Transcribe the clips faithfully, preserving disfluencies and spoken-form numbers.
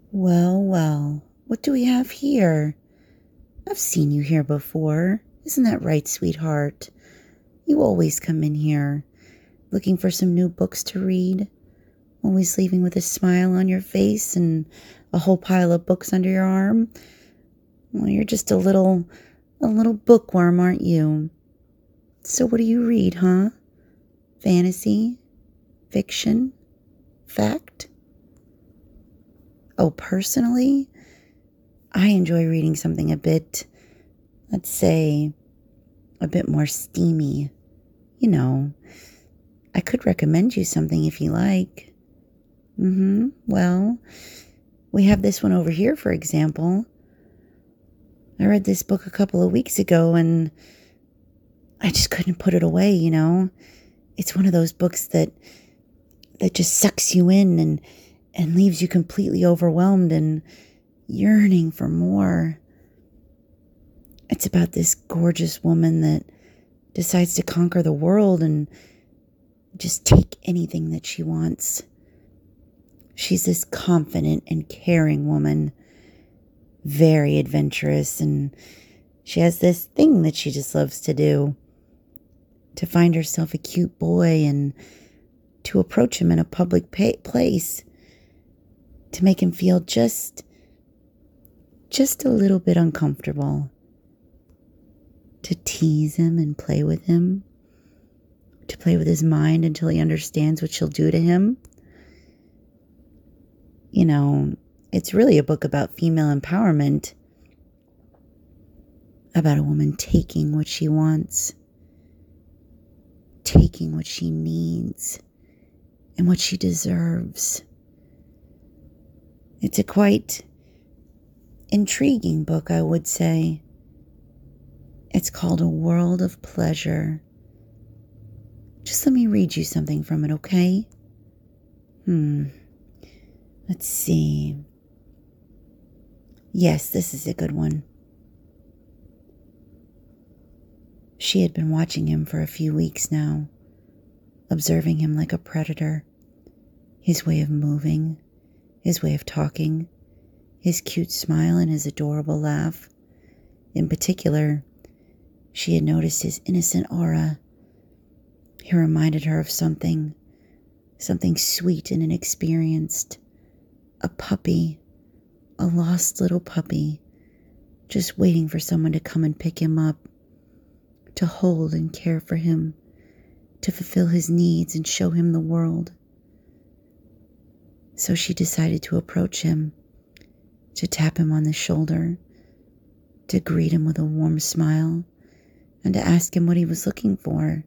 Well, well, what do we have here? I've seen you here before. Isn't that right, sweetheart? You always come in here, looking for some new books to read, always leaving with a smile on your face and a whole pile of books under your arm. Well, you're just a little, a little bookworm, aren't you? So what do you read, huh? Fantasy? Fiction? Fact? Oh, personally, I enjoy reading something a bit, let's say, a bit more steamy. You know, I could recommend you something if you like. Mm-hmm. Well, we have this one over here, for example. I read this book a couple of weeks ago and I just couldn't put it away, you know. It's one of those books that that just sucks you in and and leaves you completely overwhelmed and yearning for more. It's about this gorgeous woman that decides to conquer the world and just take anything that she wants. She's this confident and caring woman, very adventurous, and she has this thing that she just loves to do. To find herself a cute boy and to approach him in a public pa- place. To make him feel just, just a little bit uncomfortable. To tease him and play with him. To play with his mind until he understands what she'll do to him. You know, it's really a book about female empowerment. About a woman taking what she wants. Taking what she needs. And what she deserves. It's a quite intriguing book, I would say. It's called A World of Pleasure. Just let me read you something from it, okay? Hmm. Let's see. Yes, this is a good one. She had been watching him for a few weeks now, observing him like a predator. His way of moving, his way of talking, his cute smile and his adorable laugh. In particular, she had noticed his innocent aura. He reminded her of something, something sweet and inexperienced. A puppy, a lost little puppy, just waiting for someone to come and pick him up, to hold and care for him, to fulfill his needs and show him the world. So she decided to approach him, to tap him on the shoulder, to greet him with a warm smile, and to ask him what he was looking for.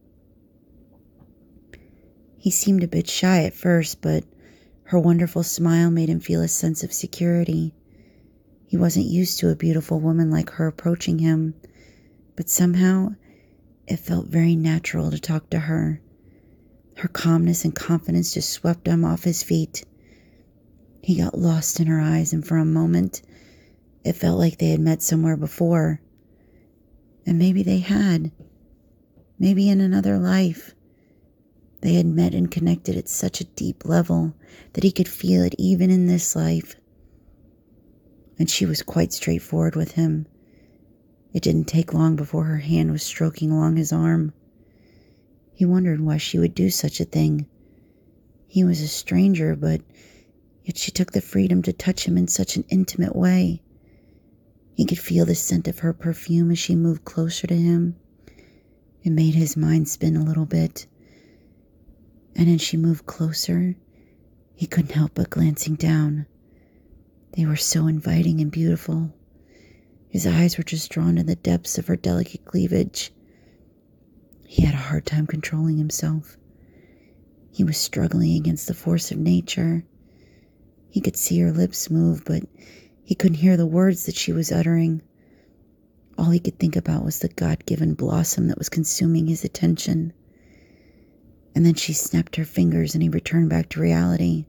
He seemed a bit shy at first, but her wonderful smile made him feel a sense of security. He wasn't used to a beautiful woman like her approaching him, but somehow it felt very natural to talk to her. Her calmness and confidence just swept him off his feet. He got lost in her eyes, and for a moment, it felt like they had met somewhere before. And maybe they had. Maybe in another life. They had met and connected at such a deep level that he could feel it even in this life. And she was quite straightforward with him. It didn't take long before her hand was stroking along his arm. He wondered why she would do such a thing. He was a stranger, but yet she took the freedom to touch him in such an intimate way. He could feel the scent of her perfume as she moved closer to him. It made his mind spin a little bit. And as she moved closer, he couldn't help but glancing down. They were so inviting and beautiful. His eyes were just drawn to the depths of her delicate cleavage. He had a hard time controlling himself. He was struggling against the force of nature. He could see her lips move, but he couldn't hear the words that she was uttering. All he could think about was the God-given blossom that was consuming his attention. And then she snapped her fingers and he returned back to reality.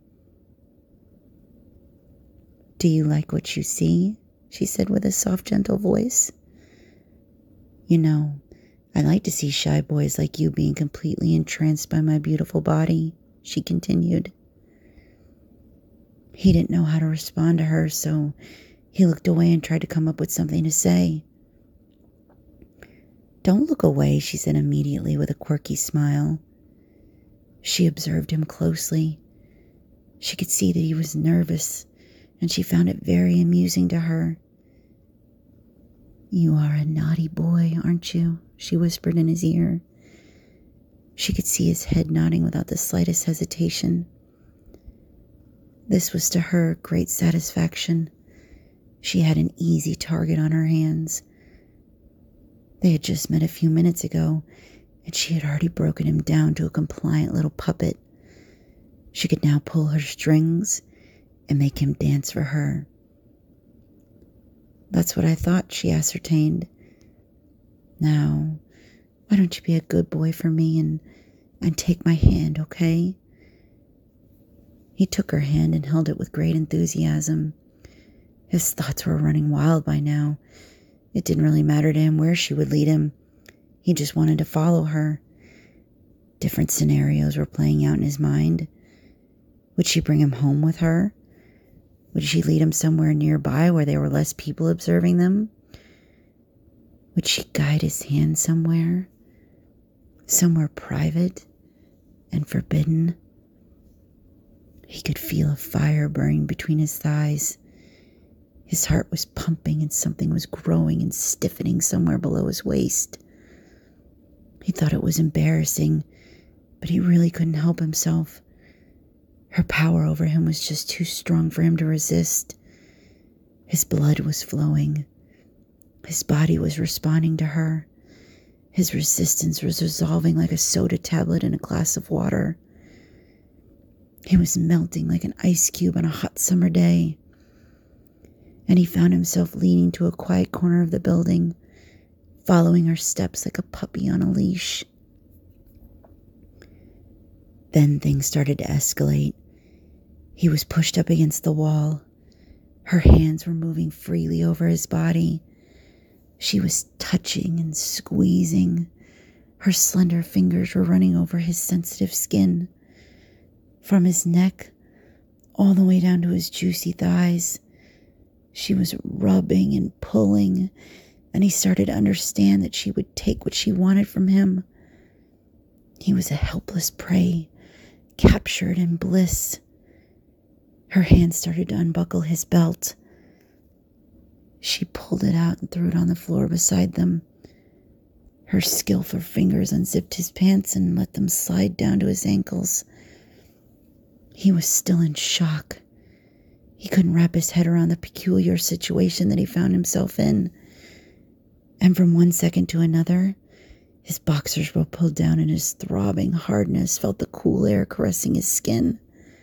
"Do you like what you see?" she said with a soft, gentle voice. "You know, I like to see shy boys like you being completely entranced by my beautiful body," she continued. He didn't know how to respond to her, so he looked away and tried to come up with something to say. "Don't look away," she said immediately with a quirky smile. She observed him closely. She could see that he was nervous, and she found it very amusing to her. "You are a naughty boy, aren't you?" she whispered in his ear. She could see his head nodding without the slightest hesitation. This was to her great satisfaction. She had an easy target on her hands. They had just met a few minutes ago, and she had already broken him down to a compliant little puppet. She could now pull her strings and make him dance for her. "That's what I thought," she ascertained. "Now, why don't you be a good boy for me and, and take my hand, okay?" He took her hand and held it with great enthusiasm. His thoughts were running wild by now. It didn't really matter to him where she would lead him. He just wanted to follow her. Different scenarios were playing out in his mind. Would she bring him home with her? Would she lead him somewhere nearby where there were less people observing them? Would she guide his hand somewhere? Somewhere private and forbidden? He could feel a fire burning between his thighs. His heart was pumping and something was growing and stiffening somewhere below his waist. He thought it was embarrassing, but he really couldn't help himself. Her power over him was just too strong for him to resist. His blood was flowing. His body was responding to her. His resistance was dissolving like a soda tablet in a glass of water. He was melting like an ice cube on a hot summer day. And he found himself leaning to a quiet corner of the building, following her steps like a puppy on a leash. Then things started to escalate. He was pushed up against the wall. Her hands were moving freely over his body. She was touching and squeezing. Her slender fingers were running over his sensitive skin. From his neck all the way down to his juicy thighs. She was rubbing and pulling, and he started to understand that she would take what she wanted from him. He was a helpless prey, captured in bliss. Her hands started to unbuckle his belt. She pulled it out and threw it on the floor beside them. Her skillful fingers unzipped his pants and let them slide down to his ankles. He was still in shock. He couldn't wrap his head around the peculiar situation that he found himself in. And from one second to another, his boxers were pulled down and his throbbing hardness felt the cool air caressing his skin.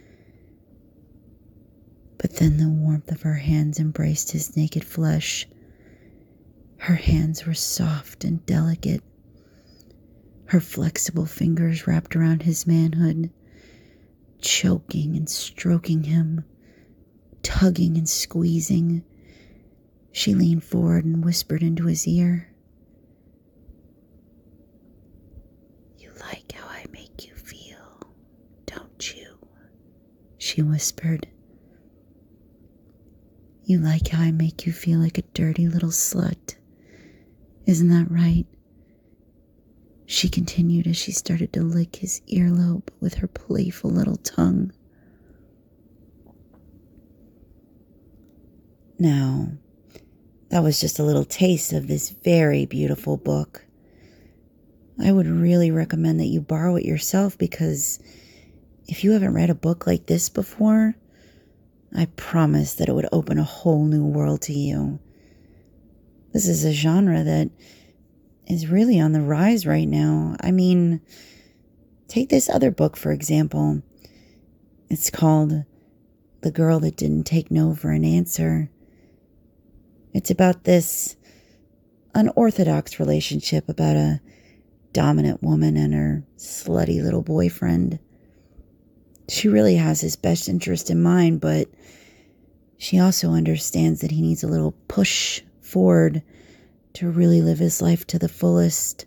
But then the warmth of her hands embraced his naked flesh. Her hands were soft and delicate. Her flexible fingers wrapped around his manhood, choking and stroking him, tugging and squeezing. She leaned forward and whispered into his ear, "You like how I make you feel, don't you?" She whispered. "You like how I make you feel like a dirty little slut. Isn't that right?" She continued as she started to lick his earlobe with her playful little tongue. Now, that was just a little taste of this very beautiful book. I would really recommend that you borrow it yourself, because if you haven't read a book like this before, I promise that it would open a whole new world to you. This is a genre that is really on the rise right now. I mean, take this other book, for example. It's called The Girl That Didn't Take No for an Answer. It's about this unorthodox relationship about a dominant woman and her slutty little boyfriend. She really has his best interest in mind, but she also understands that he needs a little push forward to really live his life to the fullest.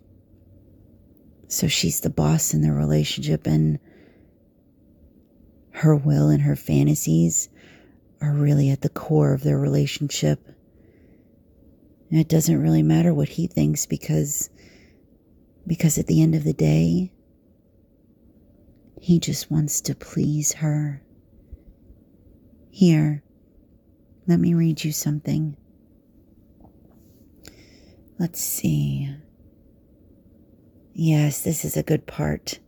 So she's the boss in their relationship, and Her will and her fantasies are really at the core of their relationship. And it doesn't really matter what he thinks because, because at the end of the day, he just wants to please her. Here, let me read you something. Let's see. Yes, this is a good part.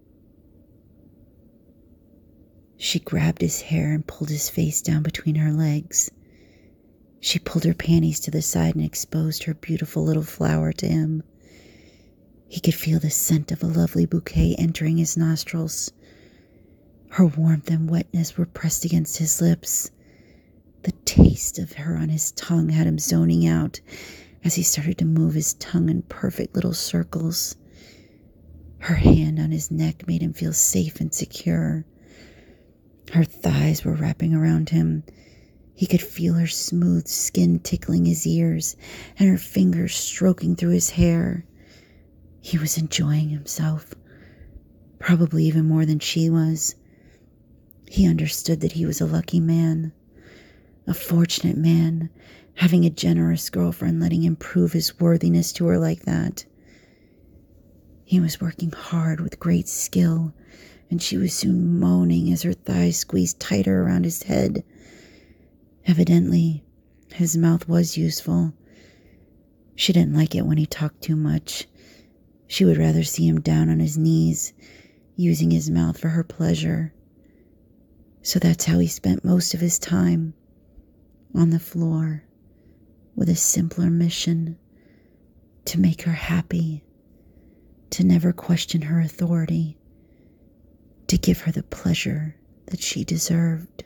She grabbed his hair and pulled his face down between her legs. She pulled her panties to the side and exposed her beautiful little flower to him. He could feel the scent of a lovely bouquet entering his nostrils. Her warmth and wetness were pressed against his lips. The taste of her on his tongue had him zoning out as he started to move his tongue in perfect little circles. Her hand on his neck made him feel safe and secure. Her thighs were wrapping around him. He could feel her smooth skin tickling his ears and her fingers stroking through his hair. He was enjoying himself, probably even more than she was. He understood that he was a lucky man, a fortunate man, having a generous girlfriend letting him prove his worthiness to her like that. He was working hard with great skill, and she was soon moaning as her thighs squeezed tighter around his head. Evidently, his mouth was useful. She didn't like it when he talked too much. She would rather see him down on his knees, using his mouth for her pleasure. So that's how he spent most of his time, on the floor, with a simpler mission: to make her happy, to never question her authority, to give her the pleasure that she deserved.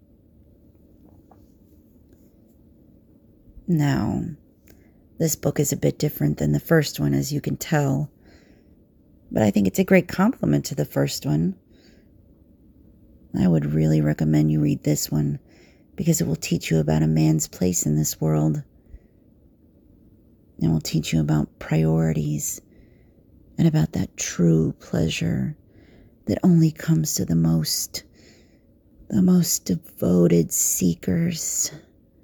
Now, this book is a bit different than the first one, as you can tell, but I think it's a great compliment to the first one. I would really recommend you read this one because it will teach you about a man's place in this world. It will teach you about priorities and about that true pleasure that only comes to the most, the most devoted seekers.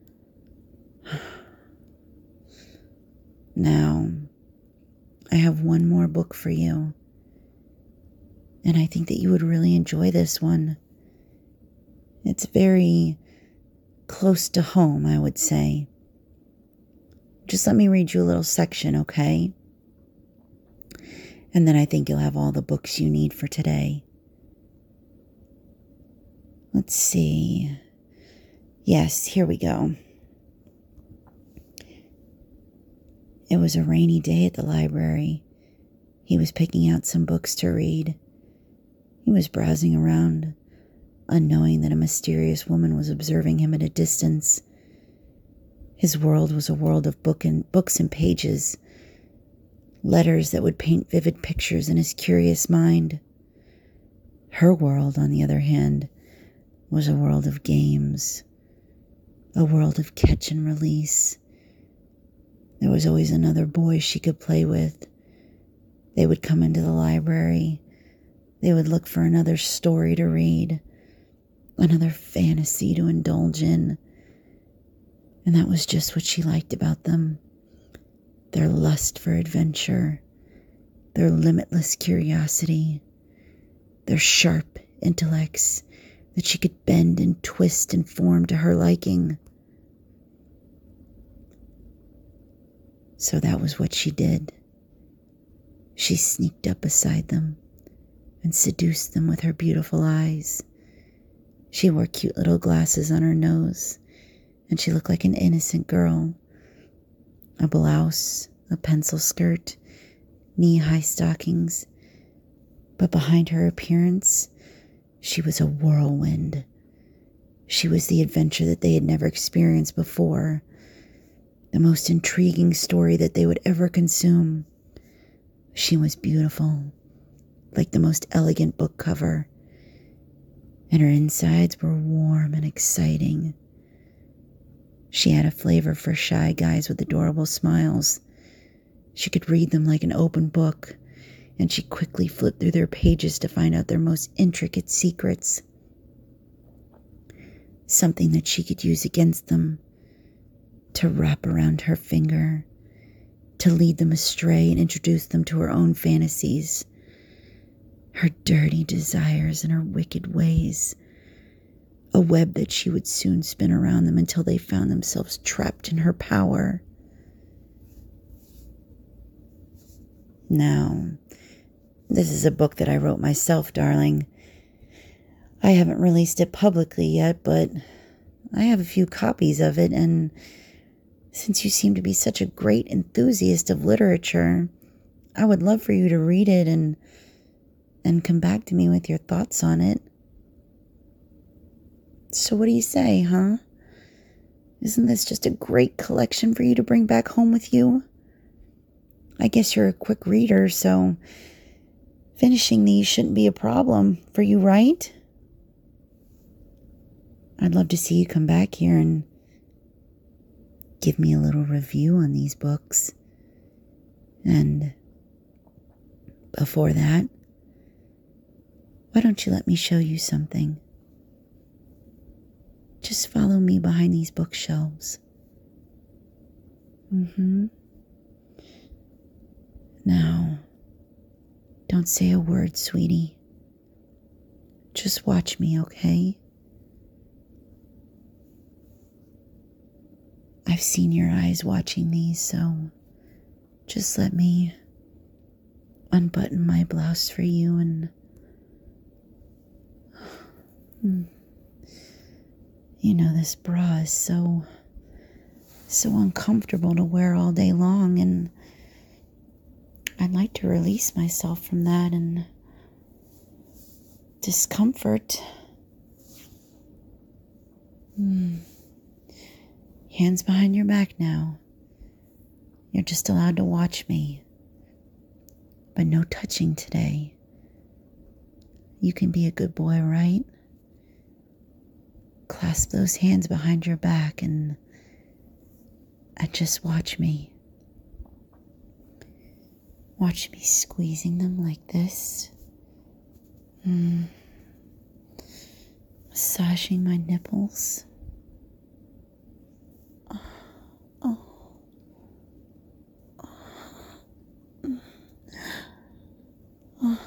Now, I have one more book for you, and I think that you would really enjoy this one. It's very close to home, I would say. Just let me read you a little section, okay? And then I think you'll have all the books you need for today. Let's see. Yes, here we go. It was a rainy day at the library. He was picking out some books to read. He was browsing around, unknowing that a mysterious woman was observing him at a distance. His world was a world of book and books and pages, letters that would paint vivid pictures in his curious mind. Her world, on the other hand, was a world of games, a world of catch and release. There was always another boy she could play with. They would come into the library. They would look for another story to read, another fantasy to indulge in. And that was just what she liked about them. Their lust for adventure, their limitless curiosity, their sharp intellects that she could bend and twist and form to her liking. So that was what she did. She sneaked up beside them and seduced them with her beautiful eyes. She wore cute little glasses on her nose, and she looked like an innocent girl. A blouse, a pencil skirt, knee-high stockings. But behind her appearance, she was a whirlwind. She was the adventure that they had never experienced before, the most intriguing story that they would ever consume. She was beautiful, like the most elegant book cover, and her insides were warm and exciting. She had a flavor for shy guys with adorable smiles. She could read them like an open book, and she quickly flipped through their pages to find out their most intricate secrets. something that she could use against them, to wrap around her finger, to lead them astray and introduce them to her own fantasies, her dirty desires and her wicked ways, a web that she would soon spin around them until they found themselves trapped in her power. Now, this is a book that I wrote myself, darling. I haven't released it publicly yet, but I have a few copies of it, and since you seem to be such a great enthusiast of literature, I would love for you to read it and and come back to me with your thoughts on it. So what do you say, huh? Isn't this just a great collection for you to bring back home with you? I guess you're a quick reader, so finishing these shouldn't be a problem for you, right? I'd love to see you come back here and give me a little review on these books. And before that, why don't you let me show you something? Just follow me behind these bookshelves. Mm-hmm. Now, don't say a word, sweetie. Just watch me, okay? I've seen your eyes watching these, so just let me unbutton my blouse for you and you know, this bra is so so uncomfortable to wear all day long, and I'd like to release myself from that and discomfort. Hmm. Hands behind your back now. You're just allowed to watch me, but no touching today. You can be a good boy, right? Clasp those hands behind your back and, and just watch me. Watch me squeezing them like this. Mm. Massaging my nipples. Oh. Oh. Oh.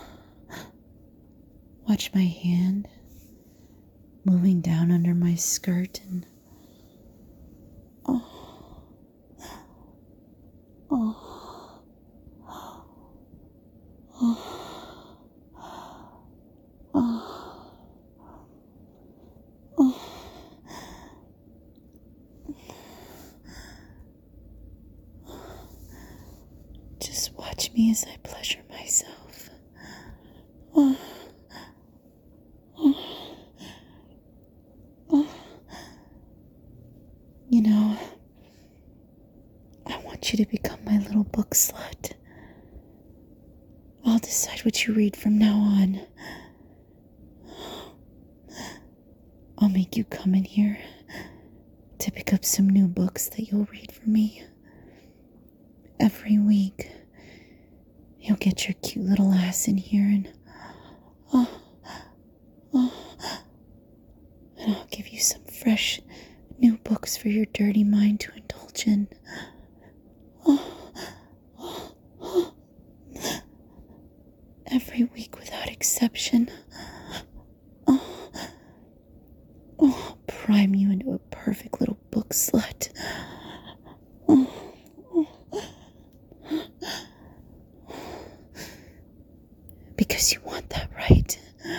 Watch my hand moving down under my skirt and oh, oh, oh, oh, oh. Just watch me as I pleasure myself. Oh. You know, I want you to become my little book slut. I'll decide what you read from now on. I'll make you come in here to pick up some new books that you'll read for me. Every week, you'll get your cute little ass in here and oh, oh, and I'll give you some fresh new books for your dirty mind to indulge in. Oh, oh, oh. Every week without exception. Oh, oh, I'll prime you into a perfect little book slut. Oh, oh. Because you want that, right?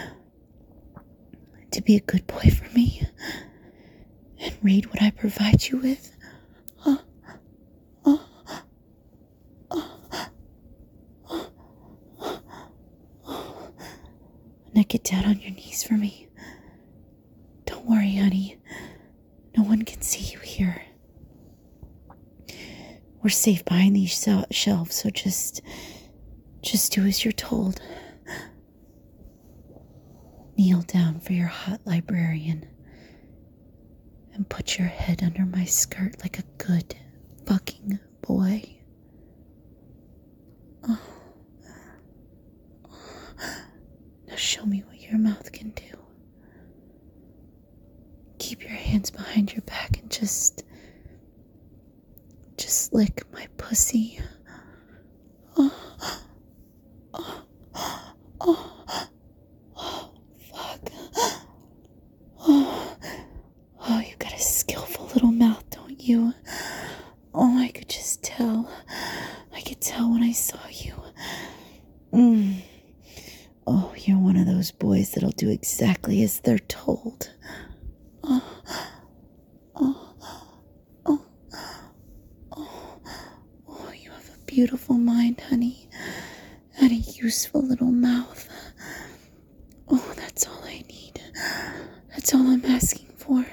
To be a good boy for me. And read what I provide you with. Oh, oh, oh, oh, oh. Now get down on your knees for me. Don't worry, honey. No one can see you here. We're safe behind these sel- shelves, so just, just do as you're told. Kneel down for your hot librarian. And put your head under my skirt like a good fucking boy. Oh. Now show me what your mouth can do. Keep your hands behind your back and just, just lick my pussy. Oh, oh, oh, oh, fuck. Oh, oh, you got a skillful little mouth, don't you? Oh, I could just tell. I could tell when I saw you. Mm. Oh, you're one of those boys that'll do exactly as they're told. Oh, oh, oh, oh, oh, you have a beautiful mind, honey, and a useful little mouth. Oh, that's all I need. That's all I'm asking for.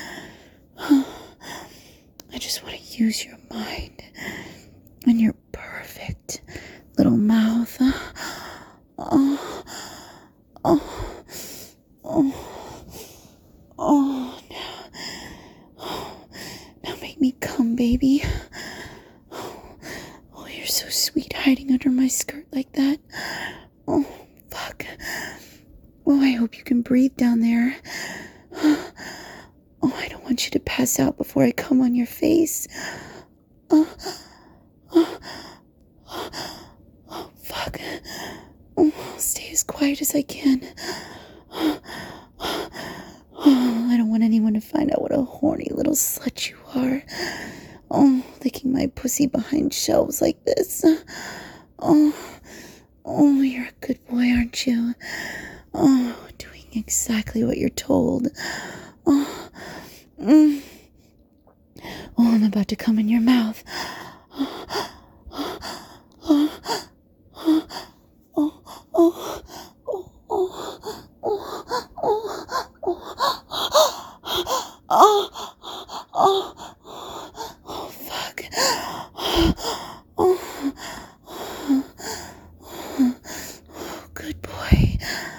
I just want to use your mind and your perfect little mouth. Oh, oh, oh, oh, now, oh, now make me come, baby. Oh, oh, you're so sweet hiding under my skirt like that. Oh, fuck. Oh, I hope you can breathe down there. Oh, I don't want you to pass out before I come on your face. Oh, oh, oh, oh fuck. Oh, I'll stay as quiet as I can. Oh, I don't want anyone to find out what a horny little slut you are. Oh, licking my pussy behind shelves like this. Oh, oh, you're a good boy, aren't you? Oh, doing exactly what you're told. Oh, mm. Oh, I'm about to come in your mouth. Oh, oh, oh, oh, oh, oh, oh, oh, oh, oh, oh, fuck. Oh, oh, oh, good boy.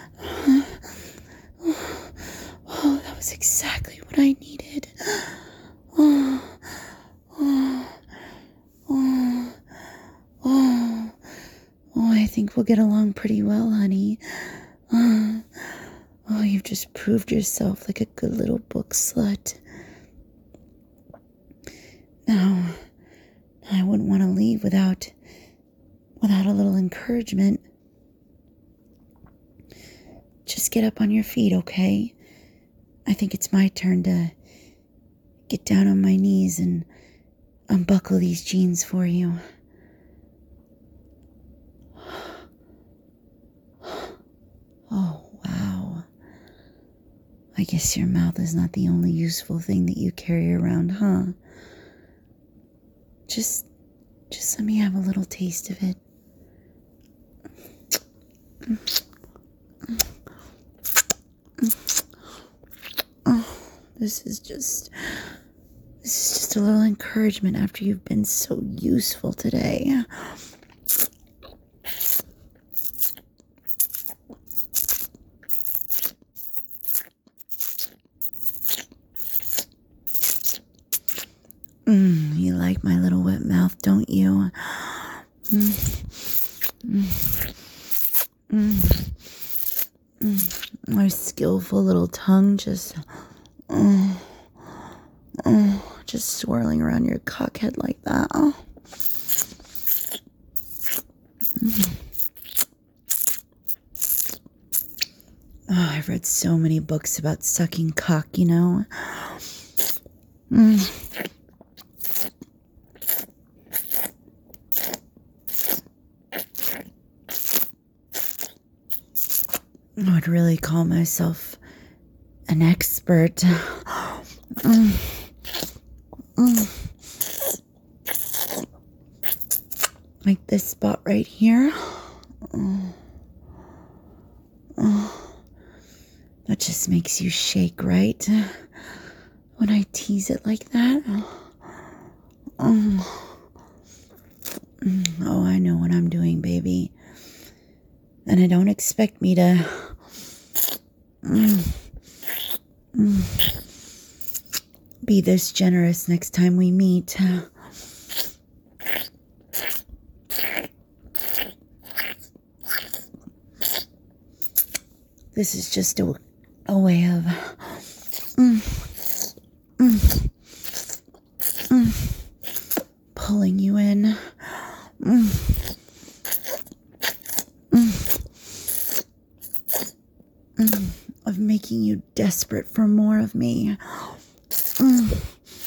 Oh, that was exactly what I needed. Oh, oh, oh, oh, oh, I think we'll get along pretty well, honey. Oh, oh, you've just proved yourself like a good little book slut. Now, I wouldn't want to leave without, without a little encouragement. Just get up on your feet, okay? I think it's my turn to get down on my knees and unbuckle these jeans for you. Oh, wow. I guess your mouth is not the only useful thing that you carry around, huh? Just, just let me have a little taste of it. Oh, this is just, this is just a little encouragement after you've been so useful today. Mm, you like my little wet mouth, don't you? Mm, mm, mm, mm. My skillful little tongue just, oh, oh, just swirling around your cockhead like that. Oh. Mm. Oh, I've read so many books about sucking cock, you know. Mm. I would really call myself an expert. Mm. Mm. Like this spot right here. Oh. Oh. That just makes you shake, right? When I tease it like that. Oh. Oh, I know what I'm doing, baby. And I don't expect me to mm, mm, be this generous next time we meet. This is just a, a way of mm, of making you desperate for more of me. Mm.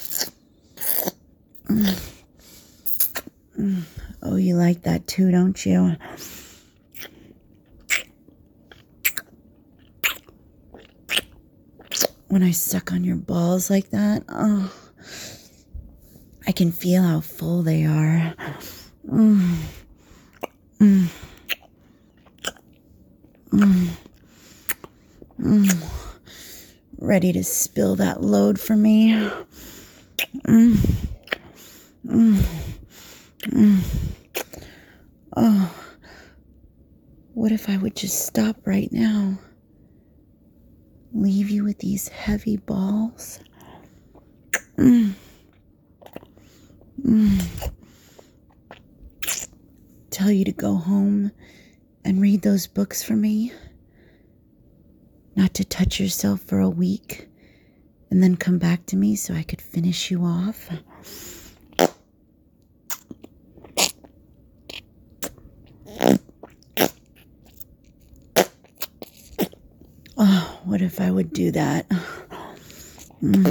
Mm. Mm. Oh, you like that too, don't you? When I suck on your balls like that, oh, I can feel how full they are. Mm. Mm. Mm. Mm. Ready to spill that load for me. Mm. Mm. Mm. Oh, what if I would just stop right now? Leave you with these heavy balls? Mm. Mm. Tell you to go home and read those books for me? Not to touch yourself for a week and then come back to me so I could finish you off? Oh, what if I would do that? Mm.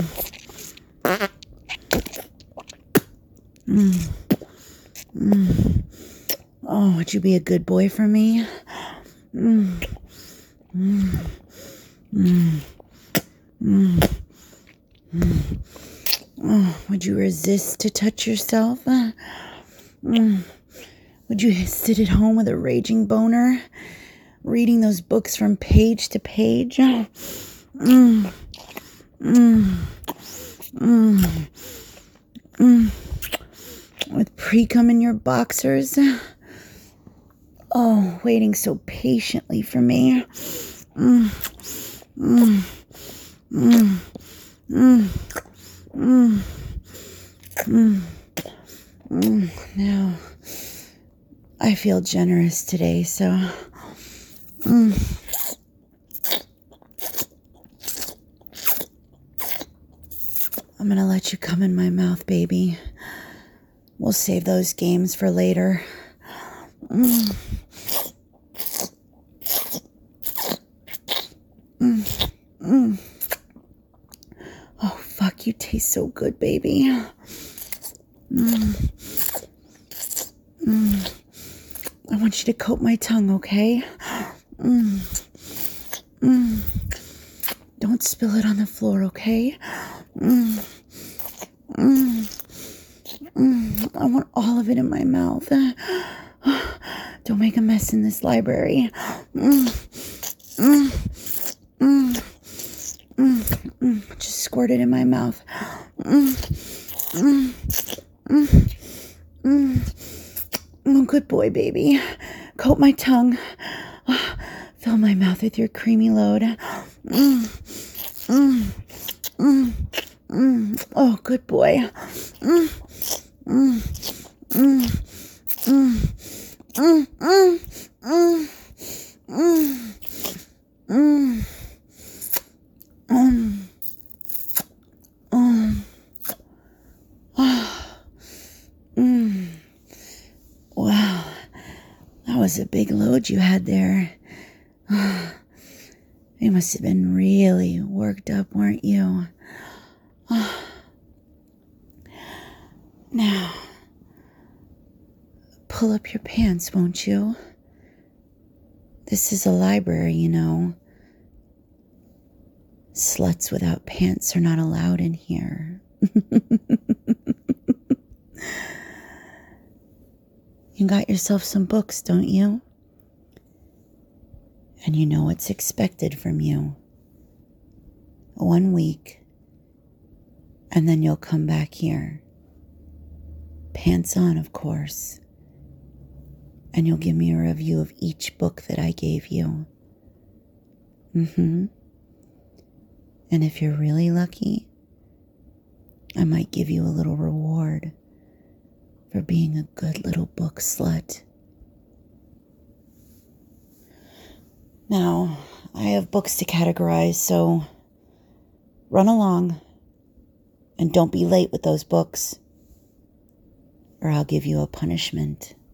Mm. Mm. Oh, would you be a good boy for me? Mm. Mm. Mm. Mm. Mm. Oh, would you resist to touch yourself? Mm. Would you sit at home with a raging boner, reading those books from page to page? Mm. Mm. Mm. Mm. With pre-cum in your boxers? Oh, waiting so patiently for me. Mm. Mm. Mm. Mm. Mm. Mm. Mm. Now, I feel generous today, so... Mm. I'm gonna let you come in my mouth, baby. We'll save those games for later. Mm. Mm. Mm. Oh, fuck, you taste so good, baby. Mm. Mm. I want you to coat my tongue, okay? Mm. Mm. Don't spill it on the floor, okay? Mm. Mm. Mm. I want all of it in my mouth. Don't make a mess in this library. Mm. Mm. Mm. Mm. Mm. Just squirt it in my mouth. Mm. Mm. Mm. Mm. Oh, good boy, baby. Coat my tongue. Fill my mouth with your creamy load. Mm. Mm. Mm. Mm. Oh, good boy. Mm. Mm. Mm. Mm. Mm. Mm. Mm. Mm. Mm. Um. Um. Mm. Wow. That was a big load you had there. You must have been really worked up, weren't you? Now, pull up your pants, won't you? This is a library, you know. Sluts without pants are not allowed in here. You got yourself some books, don't you? And you know what's expected from you. One week, and then you'll come back here. Pants on, of course. And you'll give me a review of each book that I gave you. Mm-hmm. And if you're really lucky, I might give you a little reward for being a good little book slut. Now, I have books to categorize, so run along and don't be late with those books, or I'll give you a punishment.